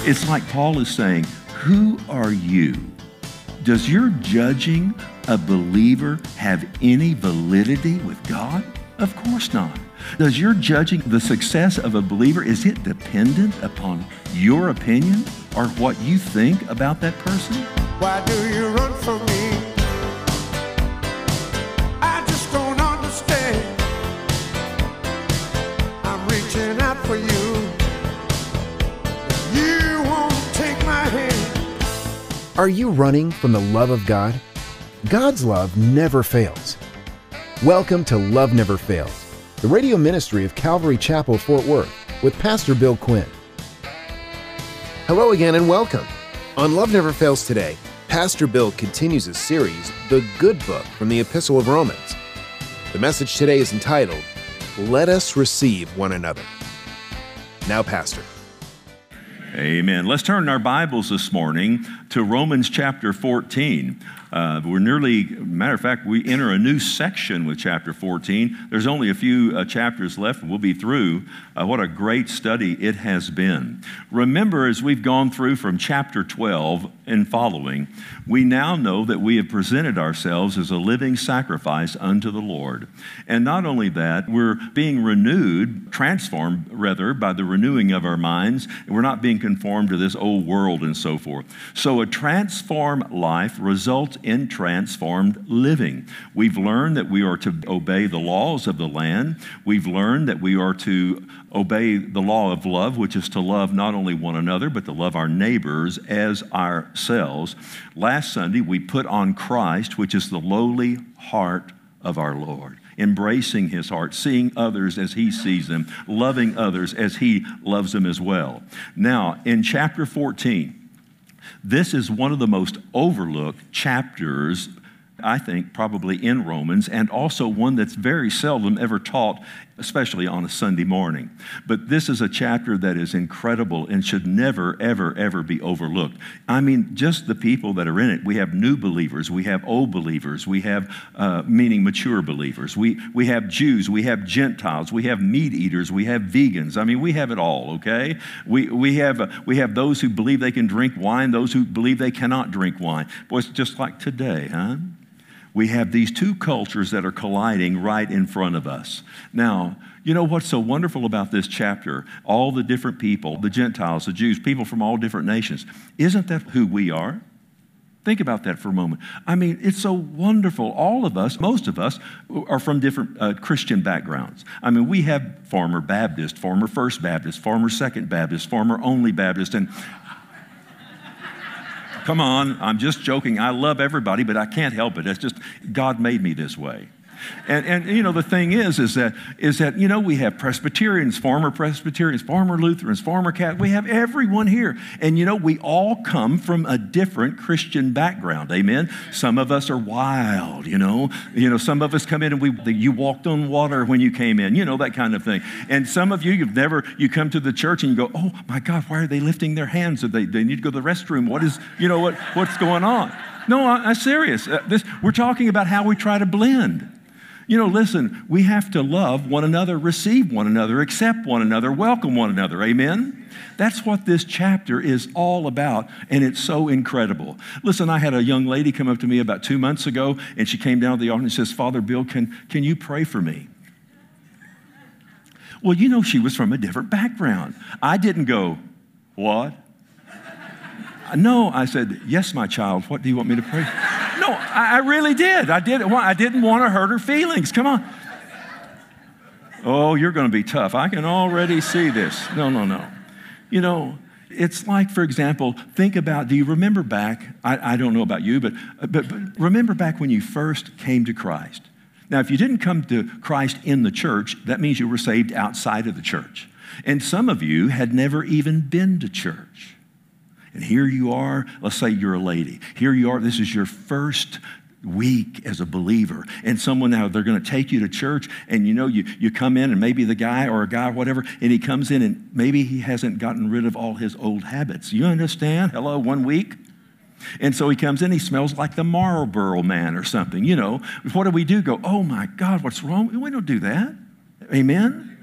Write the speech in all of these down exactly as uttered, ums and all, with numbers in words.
It's like Paul is saying, who are you? Does your judging a believer have any validity with God? Of course not. Does your judging the success of a believer, is it dependent upon your opinion or what you think about that person? Why do you run from me? I just don't understand. I'm reaching out for you. You won't take my hand. Are you running from the love of God? God's love never fails. Welcome to Love Never Fails, the radio ministry of Calvary Chapel, Fort Worth, with Pastor Bill Quinn. Hello again and welcome. On Love Never Fails today, Pastor Bill continues his series, The Good Book from the Epistle of Romans. The message today is entitled, Let Us Receive One Another. Now, Pastor. Amen. Let's turn our Bibles this morning to Romans chapter fourteen. Uh, we're nearly, matter of fact, we enter a new section with chapter fourteen. There's only a few uh, chapters left, and we'll be through. Uh, what a great study it has been. Remember, as we've gone through from chapter twelve and following, we now know that we have presented ourselves as a living sacrifice unto the Lord. And not only that, we're being renewed, transformed, rather, by the renewing of our minds. We're not being conformed to this old world and so forth. So a transformed life results in transformed living. We've learned that we are to obey the laws of the land. We've learned that we are to obey the law of love, which is to love not only one another, but to love our neighbors as ourselves. Last Sunday, we put on Christ, which is the lowly heart of our Lord. Embracing his heart, seeing others as he sees them, loving others as he loves them as well. Now, in chapter fourteen, this is one of the most overlooked chapters, I think, probably in Romans, and also one that's very seldom ever taught, especially on a Sunday morning. But this is a chapter that is incredible and should never, ever, ever be overlooked. I mean, just the people that are in it. We have new believers. We have old believers. We have, uh, meaning mature believers. We, we have Jews. We have Gentiles. We have meat eaters. We have vegans. I mean, we have it all, okay? We, we, have, uh, we have those who believe they can drink wine, those who believe they cannot drink wine. Boy, it's just like today, huh? We have these two cultures that are colliding right in front of us. Now, you know what's so wonderful about this chapter? All the different people, the Gentiles, the Jews, people from all different nations. Isn't that who we are? Think about that for a moment. I mean, it's so wonderful. All of us, most of us, are from different uh, Christian backgrounds. I mean, we have former Baptist, former First Baptist, former Second Baptist, former Only Baptist, and come on, I'm just joking. I love everybody, but I can't help it. It's just God made me this way. And, and you know, the thing is, is that, is that, you know, we have Presbyterians, former Presbyterians, former Lutherans, former Catholics. We have everyone here. And, you know, we all come from a different Christian background. Amen? Some of us are wild, you know. You know, some of us come in and we you walked on water when you came in, you know, that kind of thing. And some of you, you've never, you come to the church and you go, oh, my God, why are they lifting their hands? Do they, they need to go to the restroom? What is, you know, what what's going on? No, I, I'm serious. Uh, this, we're talking about how we try to blend. You know, listen, we have to love one another, receive one another, accept one another, welcome one another. Amen? That's what this chapter is all about, and it's so incredible. Listen, I had a young lady come up to me about two months ago, and she came down to the altar and says, Father Bill, can, can you pray for me? Well, you know, she was from a different background. I didn't go, what? No, I said, yes, my child, what do you want me to pray for? No, I really did. I did. I didn't want to hurt her feelings. Come on. Oh, you're going to be tough. I can already see this. No, no, no. You know, it's like, for example, think about, do you remember back, I, I don't know about you, but, but, but remember back when you first came to Christ. Now, if you didn't come to Christ in the church, that means you were saved outside of the church. And some of you had never even been to church. And here you are, let's say you're a lady. Here you are, this is your first week as a believer. And someone now, they're going to take you to church, and you know, you, you come in, and maybe the guy or a guy, whatever, and he comes in, and maybe he hasn't gotten rid of all his old habits. You understand? Hello, one week? And so he comes in, he smells like the Marlboro man or something, you know. What do we do? Go, oh my God, what's wrong? We don't do that. Amen?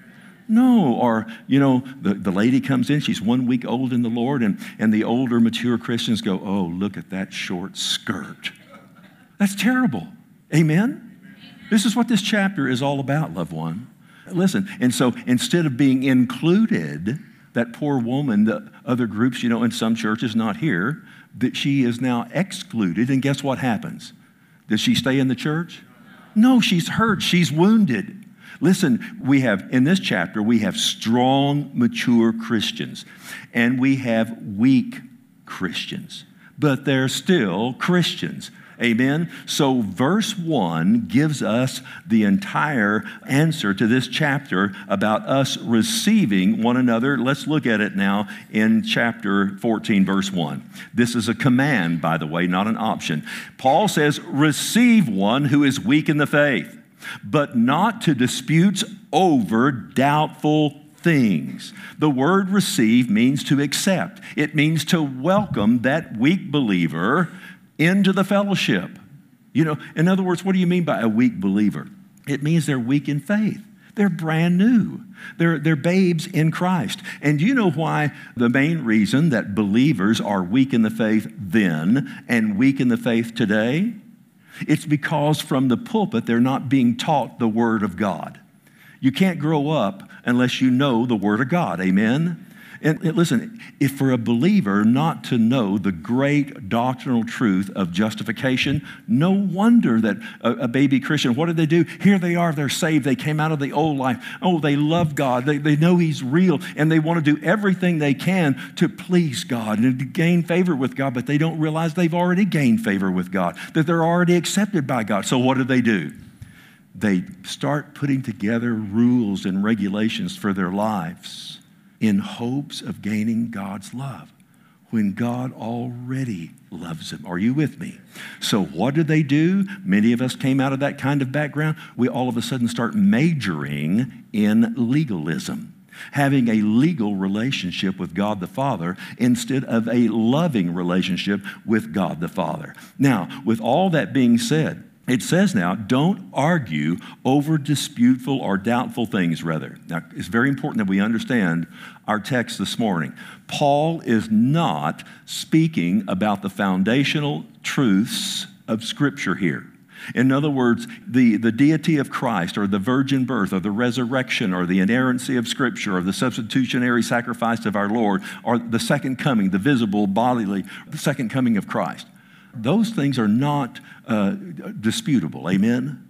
No, or, you know, the, the lady comes in, she's one week old in the Lord, and, and the older, mature Christians go, oh, look at that short skirt. That's terrible. Amen? This is what this chapter is all about, loved one. Listen, and so instead of being included, that poor woman, the other groups, you know, in some churches, not here, that she is now excluded, and guess what happens? Does she stay in the church? No, she's hurt, she's wounded. Listen, we have, in this chapter, we have strong, mature Christians, and we have weak Christians, but they're still Christians. Amen? So verse one gives us the entire answer to this chapter about us receiving one another. Let's look at it now in chapter fourteen, verse one. This is a command, by the way, not an option. Paul says, receive one who is weak in the faith, but not to disputes over doubtful things. The word receive means to accept. It means to welcome that weak believer into the fellowship. You know, in other words, what do you mean by a weak believer? It means they're weak in faith. They're brand new. They're, they're babes in Christ. And do you know why the main reason that believers are weak in the faith then and weak in the faith today? It's because from the pulpit, they're not being taught the Word of God. You can't grow up unless you know the Word of God. Amen? And listen, if for a believer not to know the great doctrinal truth of justification, no wonder that a, a baby Christian, what did they do? Here they are, they're saved. They came out of the old life. Oh, they love God. They, they know He's real, and they want to do everything they can to please God and to gain favor with God, but they don't realize they've already gained favor with God, that they're already accepted by God. So what do they do? They start putting together rules and regulations for their lives in hopes of gaining God's love, when God already loves them. Are you with me? So what do they do? Many of us came out of that kind of background. We all of a sudden start majoring in legalism, having a legal relationship with God the Father instead of a loving relationship with God the Father. Now, with all that being said, it says now, don't argue over disputeful or doubtful things, rather. Now, it's very important that we understand our text this morning. Paul is not speaking about the foundational truths of Scripture here. In other words, the, the deity of Christ, or the virgin birth, or the resurrection, or the inerrancy of Scripture, or the substitutionary sacrifice of our Lord, or the second coming, the visible bodily, the second coming of Christ. Those things are not uh, disputable. Amen?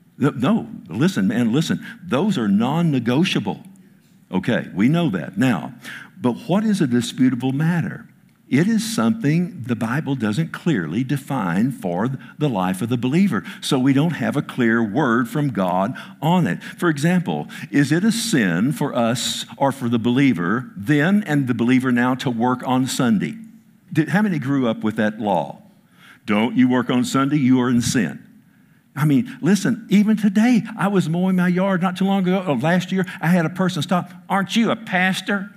No, listen, man, listen. Those are non-negotiable. Okay, we know that. Now, but what is a disputable matter? It is something the Bible doesn't clearly define for the life of the believer. So we don't have a clear word from God on it. For example, is it a sin for us or for the believer then and the believer now to work on Sunday? Did, how many grew up with that law? Don't you work on Sunday, you are in sin. I mean, listen, even today, I was mowing my yard not too long ago, or last year, I had a person stop, aren't you a pastor?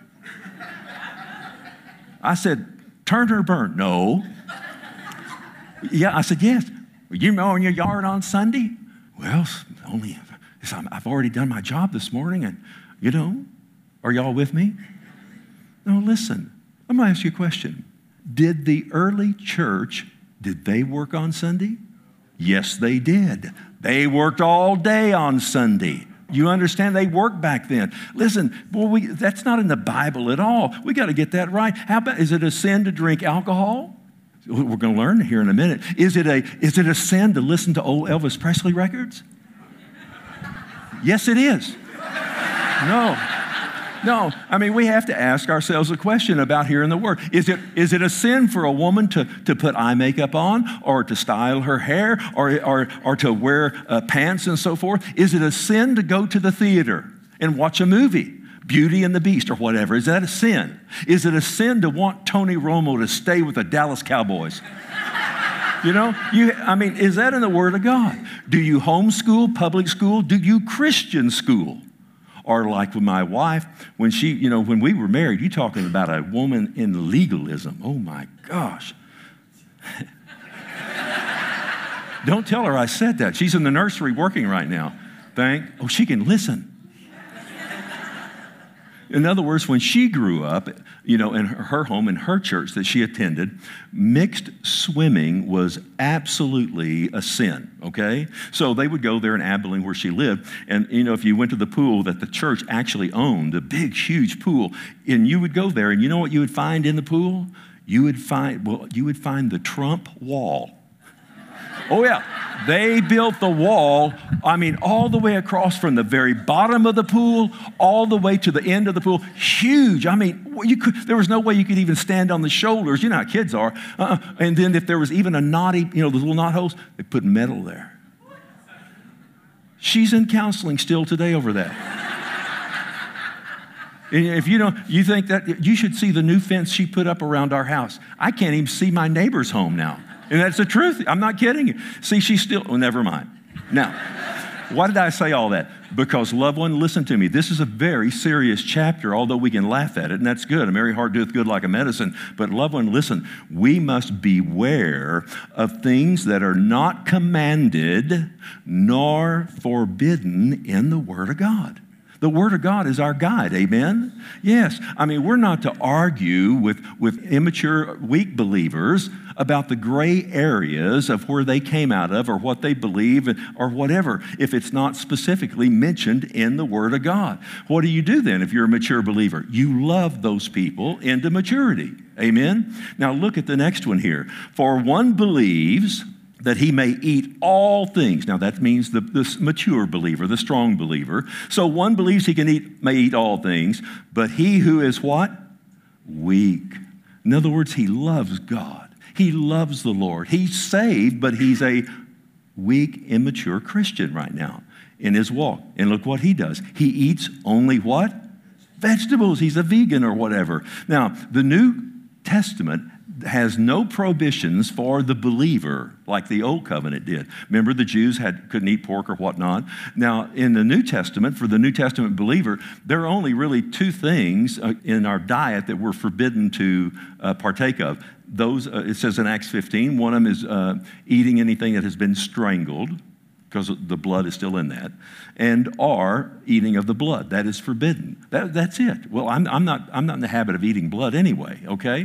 I said, turn or burn? No. Yeah, I said, yes. Are you mowing your yard on Sunday? Well, only, I've already done my job this morning, and, you know, are y'all with me? No, listen, I'm going to ask you a question. Did the early church Did they work on Sunday? Yes, they did. They worked all day on Sunday. You understand? They worked back then. Listen, boy, we, that's not in the Bible at all. We got to get that right. How about, is it a sin to drink alcohol? We're going to learn here in a minute. Is it a, is it a sin to listen to old Elvis Presley records? Yes, it is. No. No, I mean, we have to ask ourselves a question about hearing the word. Is it is it a sin for a woman to, to put eye makeup on, or to style her hair, or, or, or to wear uh, pants and so forth? Is it a sin to go to the theater and watch a movie, Beauty and the Beast or whatever? Is that a sin? Is it a sin to want Tony Romo to stay with the Dallas Cowboys? You know, you, I mean, is that in the Word of God? Do you homeschool, public school? Do you Christian school? Or like with my wife, when she, you know, when we were married, you're talking about a woman in legalism. Oh my gosh. Don't tell her I said that. She's in the nursery working right now. Thank, oh, she can listen. In other words, when she grew up, you know, in her home, in her church that she attended, mixed swimming was absolutely a sin, okay? So they would go there in Abilene where she lived, and, you know, if you went to the pool that the church actually owned, a big, huge pool, and you would go there, and you know what you would find in the pool? You would find, well, you would find the Trump wall. Oh, yeah. They built the wall, I mean, all the way across from the very bottom of the pool all the way to the end of the pool. Huge. I mean, you could, there was no way you could even stand on the shoulders. You know how kids are. Uh-uh. And then if there was even a knotty, you know, the little knot holes, they put metal there. She's in counseling still today over that. And if you don't, you think that, you should see the new fence she put up around our house. I can't even see my neighbor's home now. And that's the truth. I'm not kidding you. See, she's still, well, never mind. Now, why did I say all that? Because, loved one, listen to me. This is a very serious chapter, although we can laugh at it, and that's good. A merry heart doeth good like a medicine. But, loved one, listen. We must beware of things that are not commanded nor forbidden in the Word of God. The Word of God is our guide, amen? Yes. I mean, we're not to argue with, with immature, weak believers about the gray areas of where they came out of or what they believe or whatever, if it's not specifically mentioned in the Word of God. What do you do then if you're a mature believer? You love those people into maturity, amen? Now look at the next one here. For one believes that he may eat all things. Now that means the, the mature believer, the strong believer. So one believes he can eat, may eat all things, but he who is what? Weak. In other words, he loves God. He loves the Lord. He's saved, but he's a weak, immature Christian right now in his walk. And look what he does. He eats only what? Vegetables. He's a vegan or whatever. Now, the New Testament has no prohibitions for the believer like the Old Covenant did. Remember, the Jews had, couldn't eat pork or whatnot. Now, in the New Testament, for the New Testament believer, there are only really two things uh, in our diet that we're forbidden to uh, partake of. Those, uh, it says in Acts fifteen, one of them is uh, eating anything that has been strangled, because the blood is still in that, and or eating of the blood. That is forbidden. That, that's it. Well, I'm, I'm, not, I'm not in the habit of eating blood anyway, okay?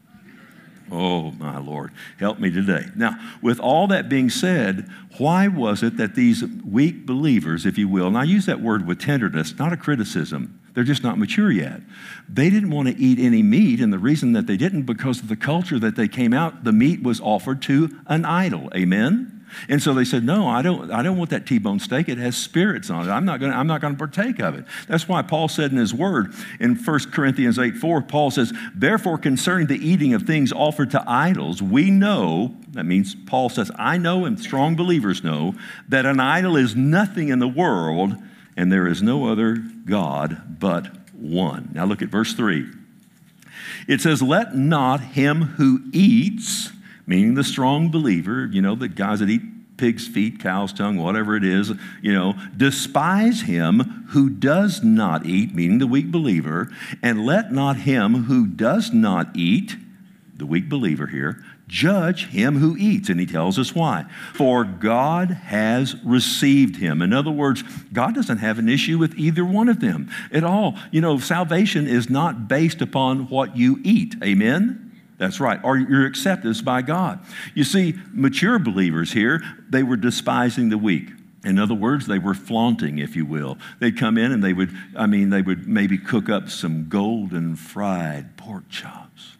Oh, my Lord, help me today. Now, with all that being said, why was it that these weak believers, if you will, and I use that word with tenderness, not a criticism, they're just not mature yet. They didn't want to eat any meat, and the reason that they didn't, because of the culture that they came out, the meat was offered to an idol, amen? And so they said, no, I don't, I don't want that T-bone steak. It has spirits on it. I'm not going to, I'm not going to partake of it. That's why Paul said in his word in First Corinthians eight four, Paul says, therefore concerning the eating of things offered to idols, we know, that means Paul says, I know and strong believers know that an idol is nothing in the world and there is no other God but one. Now look at verse three. It says, let not him who eats, meaning the strong believer, you know, the guys that eat pig's feet, cow's tongue, whatever it is, you know, despise him who does not eat, meaning the weak believer, and let not him who does not eat, the weak believer here, judge him who eats. And he tells us why. For God has received him. In other words, God doesn't have an issue with either one of them at all. You know, salvation is not based upon what you eat. Amen? That's right, or your acceptance by God. You see, mature believers here, they were despising the weak. In other words, they were flaunting, if you will. They'd come in and they would, I mean, they would maybe cook up some golden fried pork chops.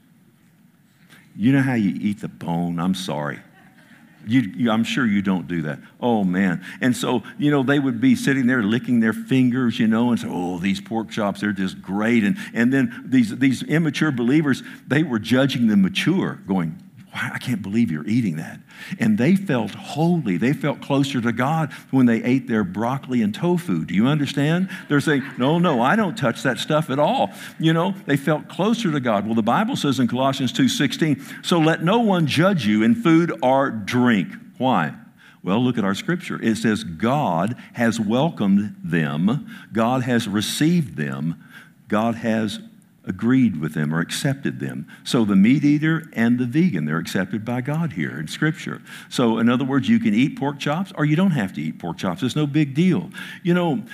You know how you eat the bone? I'm sorry. You, you, I'm sure you don't do that. Oh, man. And so, you know, they would be sitting there licking their fingers, you know, and say, oh, these pork chops, they're just great. And, and then these, these immature believers, they were judging the mature, going, I can't believe you're eating that. And they felt holy. They felt closer to God when they ate their broccoli and tofu. Do you understand? They're saying, no, no, I don't touch that stuff at all. You know, they felt closer to God. Well, the Bible says in Colossians two sixteen, so let no one judge you in food or drink. Why? Well, look at our scripture. It says God has welcomed them. God has received them. God has agreed with them or accepted them. So the meat eater and the vegan, they're accepted by God here in Scripture. So in other words, you can eat pork chops or you don't have to eat pork chops. It's no big deal. You know,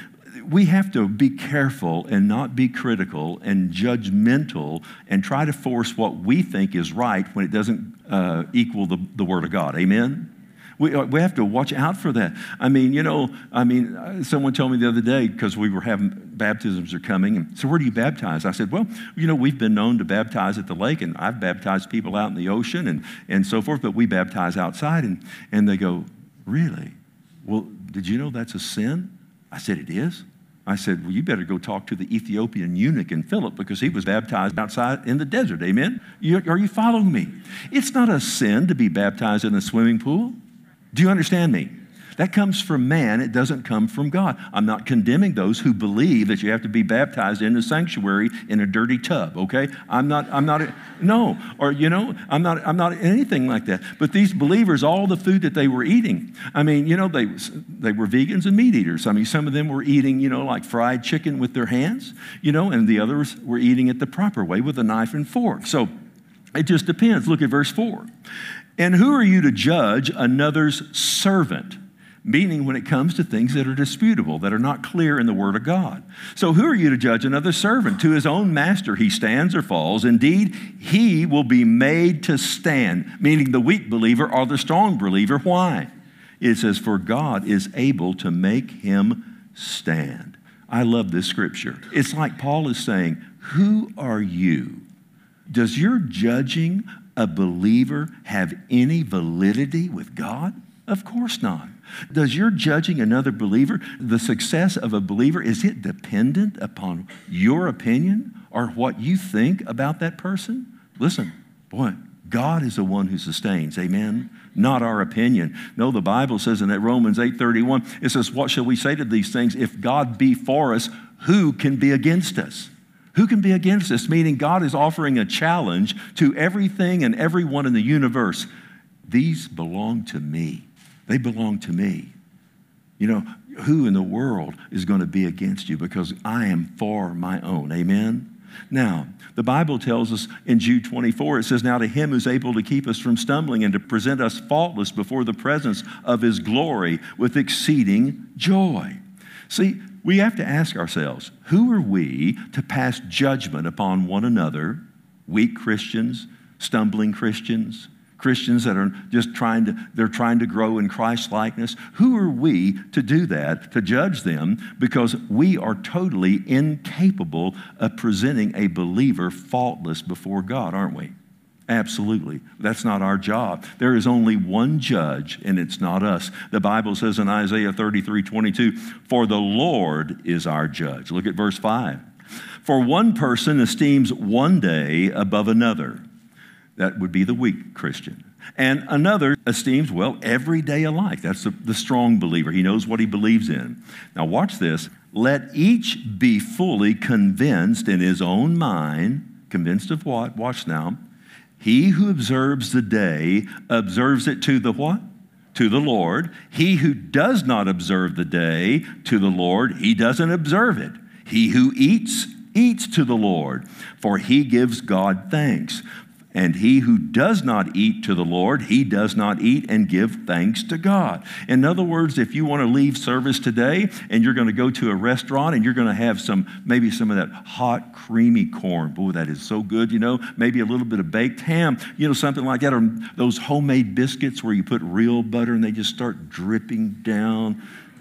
we have to be careful and not be critical and judgmental and try to force what we think is right when it doesn't uh, equal the, the Word of God. Amen? We, we have to watch out for that. I mean, you know, I mean, someone told me the other day, because we were having, baptisms are coming, and so where do you baptize? I said, well, you know, we've been known to baptize at the lake, and I've baptized people out in the ocean and, and so forth, but we baptize outside. And, and they go, really? Well, did you know that's a sin? I said, it is. I said, well, you better go talk to the Ethiopian eunuch in Philip, because he was baptized outside in the desert. Amen? You, are you following me? It's not a sin to be baptized in a swimming pool. Do you understand me? That comes from man. It doesn't come from God. I'm not condemning those who believe that you have to be baptized in the sanctuary in a dirty tub, okay? I'm not, I'm not, no, or, you know, I'm not, I'm not anything like that. But these believers, all the food that they were eating, I mean, you know, they, they were vegans and meat eaters. I mean, some of them were eating, you know, like fried chicken with their hands, you know, and the others were eating it the proper way with a knife and fork. So it just depends. Look at verse four. And who are you to judge another's servant? Meaning when it comes to things that are disputable, that are not clear in the Word of God. So who are you to judge another servant? To his own master he stands or falls. Indeed, he will be made to stand, meaning the weak believer or the strong believer. Why? It says, for God is able to make him stand. I love this scripture. It's like Paul is saying, who are you? Does your judging a believer have any validity with God? Of course not. Does your judging another believer, the success of a believer, is it dependent upon your opinion or what you think about that person? Listen, boy, God is the one who sustains, amen? Not our opinion. No, the Bible says in that Romans eight thirty-one, it says, what shall we say to these things? If God be for us, who can be against us? Who can be against us? Meaning God is offering a challenge to everything and everyone in the universe. These belong to me. They belong to me. You know, who in the world is going to be against you? Because I am for my own. Amen? Now, the Bible tells us in Jude twenty-four, it says, now to him who's able to keep us from stumbling and to present us faultless before the presence of his glory with exceeding joy. See, we have to ask ourselves, who are we to pass judgment upon one another, weak Christians, stumbling Christians, Christians that are just trying to, they're trying to grow in Christ-likeness? Who are we to do that, to judge them, because we are totally incapable of presenting a believer faultless before God, aren't we? Absolutely. That's not our job. There is only one judge, and it's not us. The Bible says in Isaiah thirty-three twenty-two, for the Lord is our judge. Look at verse five. For one person esteems one day above another. That would be the weak Christian. And another esteems, well, every day alike. That's the, the strong believer. He knows what he believes in. Now watch this. Let each be fully convinced in his own mind. Convinced of what? Watch now. He who observes the day observes it to the what? To the Lord. He who does not observe the day to the Lord, he doesn't observe it. He who eats, eats to the Lord, for he gives God thanks. And he who does not eat to the Lord, he does not eat and give thanks to God. In other words, if you want to leave service today and you're going to go to a restaurant and you're going to have some, maybe some of that hot, creamy corn. Boy, that is so good, you know. Maybe a little bit of baked ham, you know, something like that. Or those homemade biscuits where you put real butter and they just start dripping down.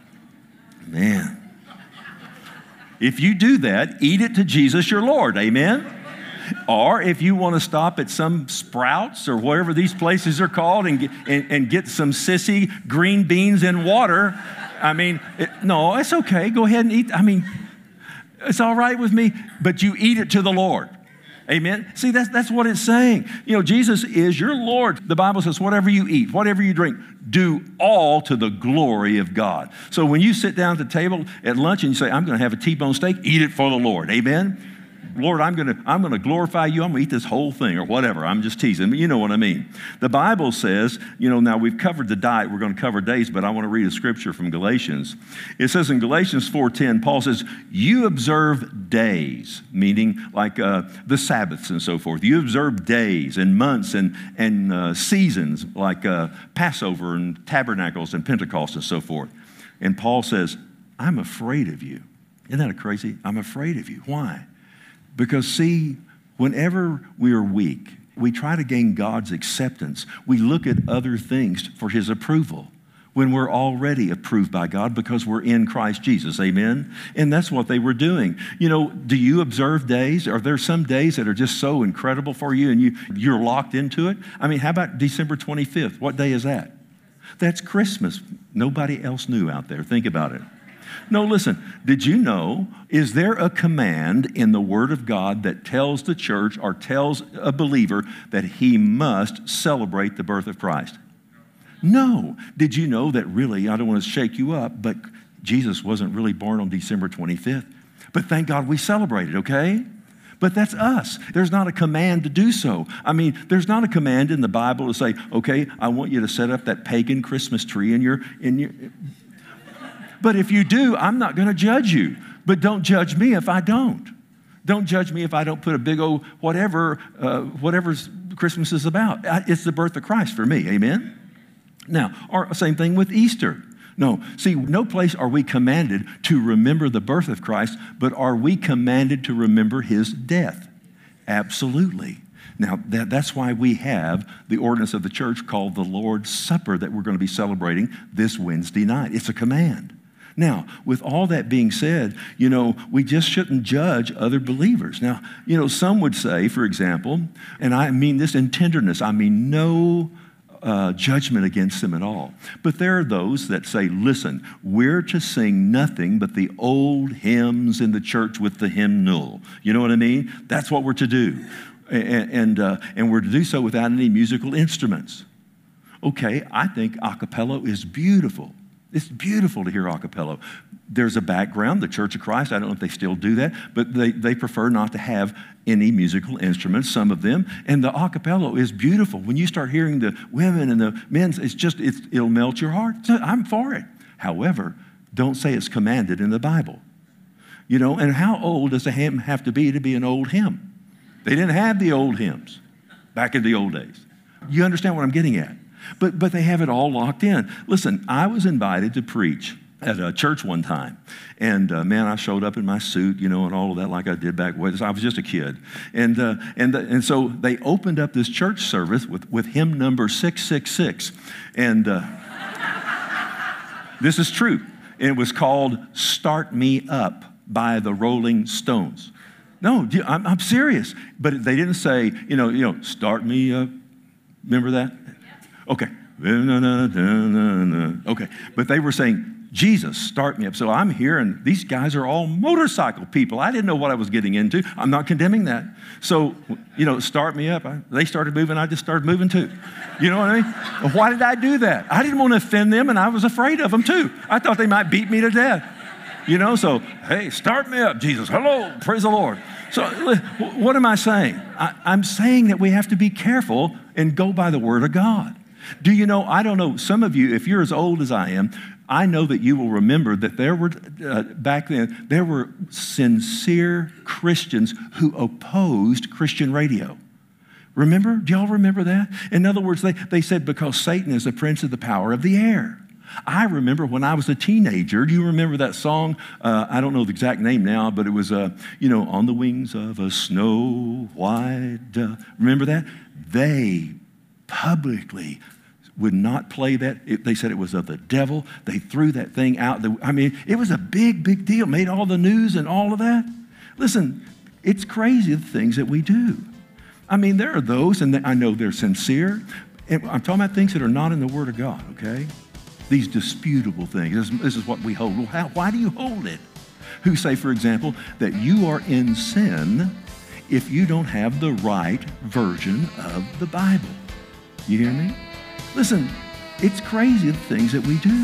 Man. If you do that, eat it to Jesus your Lord. Amen? Or if you want to stop at some Sprouts or whatever these places are called and get, and, and get some sissy green beans and water, I mean, it, no, it's okay. Go ahead and eat. I mean, it's all right with me, but you eat it to the Lord. Amen? See, that's, that's what it's saying. You know, Jesus is your Lord. The Bible says, whatever you eat, whatever you drink, do all to the glory of God. So when you sit down at the table at lunch and you say, I'm going to have a T-bone steak, eat it for the Lord. Amen? Lord, I'm going to I'm going to glorify you. I'm going to eat this whole thing or whatever. I'm just teasing, but you know what I mean. The Bible says, you know, now we've covered the diet. We're going to cover days, but I want to read a scripture from Galatians. It says in Galatians four ten, Paul says, you observe days, meaning like uh, the Sabbaths and so forth. You observe days and months and, and uh, seasons like uh, Passover and Tabernacles and Pentecost and so forth. And Paul says, I'm afraid of you. Isn't that crazy? I'm afraid of you. Why? Because, see, whenever we are weak, we try to gain God's acceptance. We look at other things for his approval when we're already approved by God because we're in Christ Jesus. Amen? And that's what they were doing. You know, do you observe days? Are there some days that are just so incredible for you and you, you're locked into it? I mean, how about December twenty-fifth? What day is that? That's Christmas. Nobody else knew out there. Think about it. No, listen, did you know, is there a command in the Word of God that tells the church or tells a believer that he must celebrate the birth of Christ? No. Did you know that really, I don't want to shake you up, but Jesus wasn't really born on December twenty-fifth? But thank God we celebrated, okay? But that's us. There's not a command to do so. I mean, there's not a command in the Bible to say, okay, I want you to set up that pagan Christmas tree in your, in your... But if you do, I'm not going to judge you. But don't judge me if I don't. Don't judge me if I don't put a big old whatever, uh, whatever Christmas is about. It's the birth of Christ for me, amen? Now, our, same thing with Easter. No, see, no place are we commanded to remember the birth of Christ, but are we commanded to remember his death? Absolutely. Now, that, that's why we have the ordinance of the church called the Lord's Supper that we're going to be celebrating this Wednesday night. It's a command. Now, with all that being said, you know, we just shouldn't judge other believers. Now, you know, some would say, for example, and I mean this in tenderness, I mean no uh, judgment against them at all. But there are those that say, listen, we're to sing nothing but the old hymns in the church with the hymnal. You know what I mean? That's what we're to do. And, and, uh, and we're to do so without any musical instruments. Okay, I think a cappella is beautiful. It's beautiful to hear a cappella. There's a background, the Church of Christ, I don't know if they still do that, but they, they prefer not to have any musical instruments, some of them, and the a cappella is beautiful. When you start hearing the women and the men, it's just, it's, it'll melt your heart. So I'm for it. However, don't say it's commanded in the Bible. You know, and how old does a hymn have to be to be an old hymn? They didn't have the old hymns back in the old days. You understand what I'm getting at? But but they have it all locked in. Listen, I was invited to preach at a church one time. And uh, man, I showed up in my suit, you know, and all of that like I did back when I was just a kid. And uh, and and so they opened up this church service with, with hymn number six six six. And uh, this is true. It was called Start Me Up by the Rolling Stones. No, I'm, I'm serious. But they didn't say, you know, you know, start me up. Remember that? Okay. Okay. But they were saying, Jesus, start me up. So I'm here, and these guys are all motorcycle people. I didn't know what I was getting into. I'm not condemning that. So, you know, start me up. I, they started moving. I just started moving too. You know what I mean? Why did I do that? I didn't want to offend them, and I was afraid of them too. I thought they might beat me to death. You know, so, hey, start me up, Jesus. Hello, praise the Lord. So what am I saying? I, I'm saying that we have to be careful and go by the Word of God. Do you know, I don't know, some of you, if you're as old as I am, I know that you will remember that there were, uh, back then, there were sincere Christians who opposed Christian radio. Remember? Do y'all remember that? In other words, they, they said because Satan is the prince of the power of the air. I remember when I was a teenager, do you remember that song? Uh, I don't know the exact name now, but it was, uh, you know, On the Wings of a Snow White Dove. Remember that? They publicly would not play that. It, they said it was of the devil. They threw that thing out. The, I mean, it was a big, big deal. Made all the news and all of that. Listen, it's crazy the things that we do. I mean, there are those, and I know they're sincere. And I'm talking about things that are not in the Word of God, okay? These disputable things. This, this is what we hold. Well, how, why do you hold it? Who say, for example, that you are in sin if you don't have the right version of the Bible. You hear me? Listen, it's crazy the things that we do.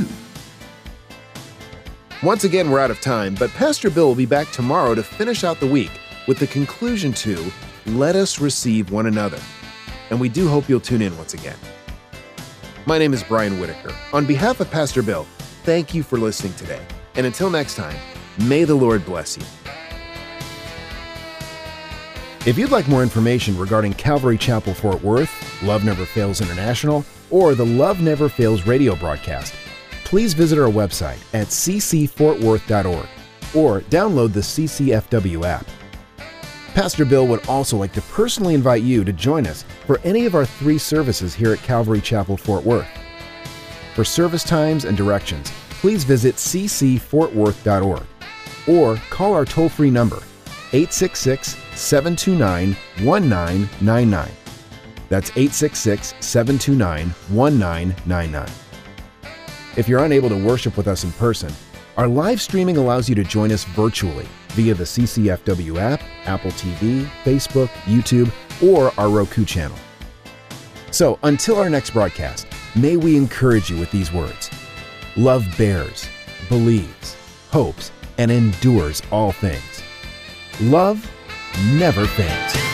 Once again, we're out of time, but Pastor Bill will be back tomorrow to finish out the week with the conclusion to Let Us Receive One Another. And we do hope you'll tune in once again. My name is Brian Whitaker. On behalf of Pastor Bill, thank you for listening today. And until next time, may the Lord bless you. If you'd like more information regarding Calvary Chapel Fort Worth, Love Never Fails International, or the Love Never Fails radio broadcast, please visit our website at c c fort worth dot org. or download the C C F W app. Pastor Bill would also like to personally invite you to join us for any of our three services here at Calvary Chapel, Fort Worth. For service times and directions, please visit c c fort worth dot org or call our toll-free number, eight six six, seven two nine, one nine nine nine. That's eight six six, seven two nine, one nine nine nine. If you're unable to worship with us in person, our live streaming allows you to join us virtually via the C C F W app, Apple T V, Facebook, YouTube, or our Roku channel. So until our next broadcast, may we encourage you with these words. Love bears, believes, hopes, and endures all things. Love never fails.